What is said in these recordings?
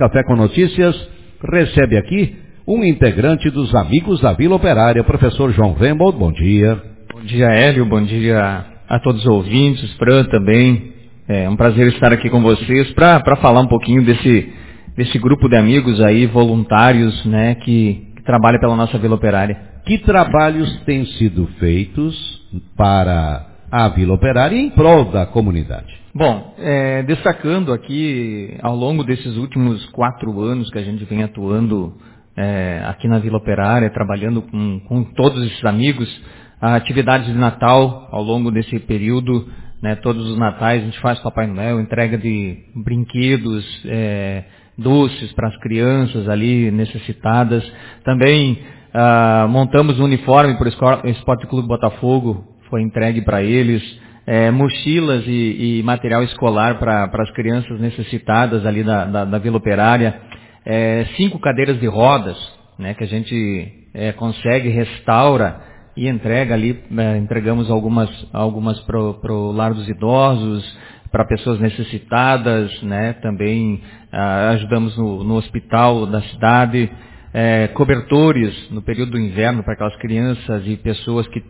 Café com Notícias recebe aqui um integrante dos Amigos da Vila Operária, professor João Rembold. Bom dia. Bom dia, Hélio. Bom dia a todos os ouvintes, Fran também. É um prazer estar aqui com vocês para falar um pouquinho desse grupo de amigos aí, voluntários, né, que trabalha pela nossa Vila Operária. Que trabalhos têm sido feitos para a Vila Operária em prol da comunidade? Bom, destacando aqui, ao longo desses últimos 4 anos que a gente vem atuando aqui na Vila Operária, trabalhando com todos esses amigos, atividades de Natal ao longo desse período, né, todos os natais a gente faz Papai Noel, entrega de brinquedos, doces para as crianças ali necessitadas. Também montamos um uniforme para o Esporte Clube Botafogo, foi entregue para eles. Mochilas e material escolar para as crianças necessitadas ali da Vila Operária. 5 cadeiras de rodas, né, que a gente consegue, restaura e entrega ali, entregamos algumas para o lar dos idosos, para pessoas necessitadas, né, também ajudamos no hospital da cidade, cobertores no período do inverno para aquelas crianças e pessoas que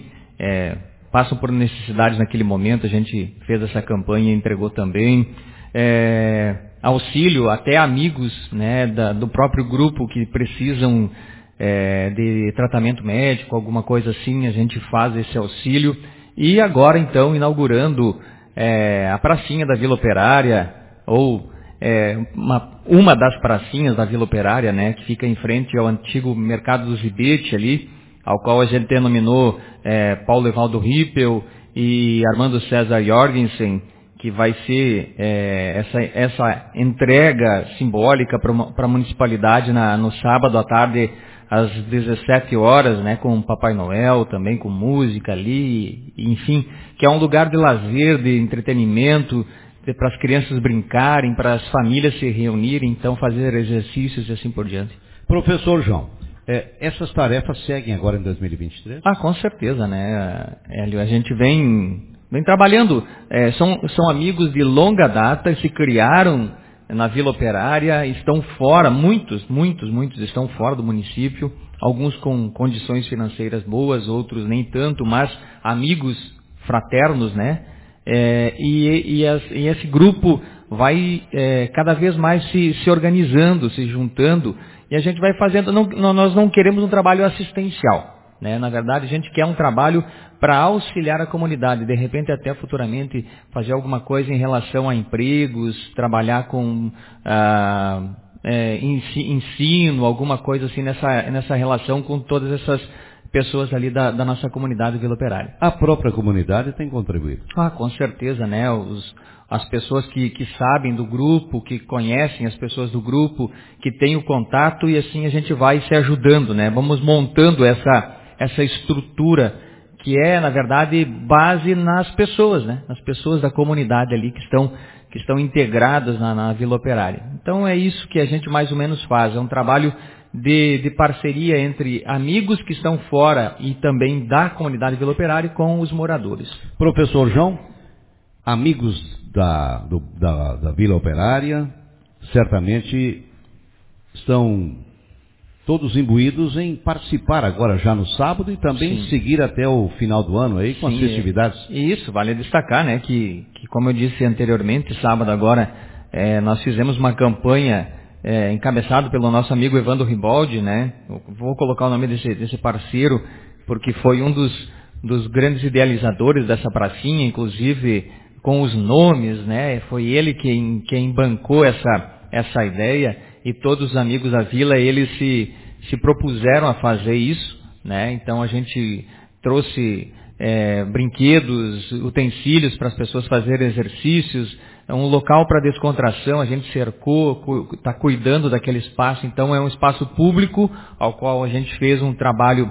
passam por necessidades naquele momento, a gente fez essa campanha e entregou também. Auxílio até amigos, né, do próprio grupo que precisam de tratamento médico, alguma coisa assim, a gente faz esse auxílio. E agora, então, inaugurando a pracinha da Vila Operária, ou uma das pracinhas da Vila Operária, né, que fica em frente ao antigo Mercado do Zibete ali, ao qual a gente denominou Paulo Evaldo Rippel e Armando César Jorgensen, que vai ser essa entrega simbólica para a municipalidade no sábado à tarde, às 17 horas, né, com Papai Noel, também com música ali, enfim, que é um lugar de lazer, de entretenimento, para as crianças brincarem, para as famílias se reunirem, então fazer exercícios e assim por diante. Professor João, essas tarefas seguem agora em 2023? Com certeza, né, Hélio? A gente vem trabalhando, são amigos de longa data, se criaram na Vila Operária, estão fora, muitos estão fora do município, alguns com condições financeiras boas, outros nem tanto, mas amigos fraternos, né? E esse grupo vai cada vez mais se organizando, se juntando, e a gente vai fazendo, nós não queremos um trabalho assistencial, né? Na verdade, a gente quer um trabalho para auxiliar a comunidade, de repente até futuramente fazer alguma coisa em relação a empregos, trabalhar com ensino, alguma coisa assim nessa relação com todas essas pessoas ali da nossa comunidade Vila Operária. A própria comunidade tem contribuído? Com certeza, né? As pessoas que sabem do grupo, que conhecem as pessoas do grupo, que têm o contato, e assim a gente vai se ajudando, né? Vamos montando essa estrutura que na verdade, base nas pessoas, né? Nas pessoas da comunidade ali que estão integradas na Vila Operária. Então é isso que a gente mais ou menos faz, é um trabalho de parceria entre amigos que estão fora e também da comunidade Vila Operária com os moradores. Professor João, amigos da Vila Operária certamente estão todos imbuídos em participar agora já no sábado e também seguir até o final do ano aí com as festividades. Isso, vale destacar, né, que como eu disse anteriormente, sábado agora, nós fizemos uma campanha encabeçado pelo nosso amigo Evandro Ribaldi, né, eu vou colocar o nome desse parceiro, porque foi um dos grandes idealizadores dessa pracinha, inclusive com os nomes, né, foi ele quem bancou essa ideia, e todos os amigos da vila, eles se propuseram a fazer isso, né? Então a gente trouxe brinquedos, utensílios para as pessoas fazerem exercícios, um local para descontração, a gente cercou, está cuidando daquele espaço, então é um espaço público ao qual a gente fez um trabalho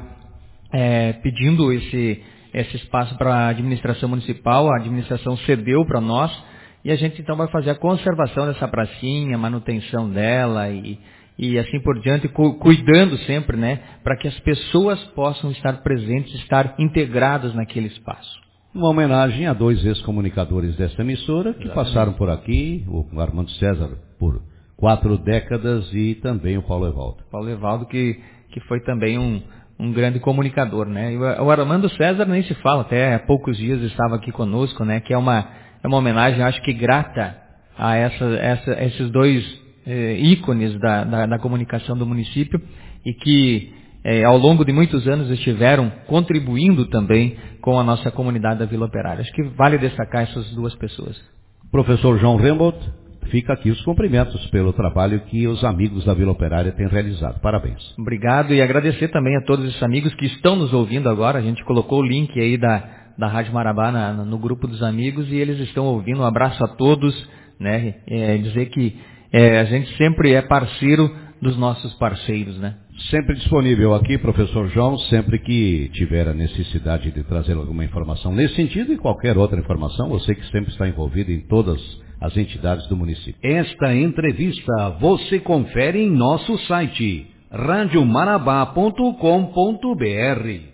pedindo esse espaço para a administração municipal, a administração cedeu para nós, e a gente então vai fazer a conservação dessa pracinha, manutenção dela e assim por diante, cuidando sempre, né, para que as pessoas possam estar presentes, estar integradas naquele espaço. Uma homenagem a 2 ex-comunicadores desta emissora que passaram por aqui, o Armando César por 4 décadas, e também o Paulo Evaldo. Paulo Evaldo, que foi também um grande comunicador, né? E o Armando César nem se fala, até há poucos dias estava aqui conosco, né? Que é uma homenagem, acho que grata a esses dois ícones da comunicação do município, e que ao longo de muitos anos estiveram contribuindo também com a nossa comunidade da Vila Operária. Acho que vale destacar essas duas pessoas. Professor João Rembold, fica aqui os cumprimentos pelo trabalho que os amigos da Vila Operária têm realizado. Parabéns. Obrigado, e agradecer também a todos esses amigos que estão nos ouvindo agora. A gente colocou o link aí da Rádio Marabá no grupo dos amigos, e eles estão ouvindo. Um abraço a todos, né? Dizer que a gente sempre é parceiro dos nossos parceiros, né? Sempre disponível aqui, professor João, sempre que tiver a necessidade de trazer alguma informação nesse sentido e qualquer outra informação, você que sempre está envolvido em todas as entidades do município. Esta entrevista você confere em nosso site radiomarabá.com.br.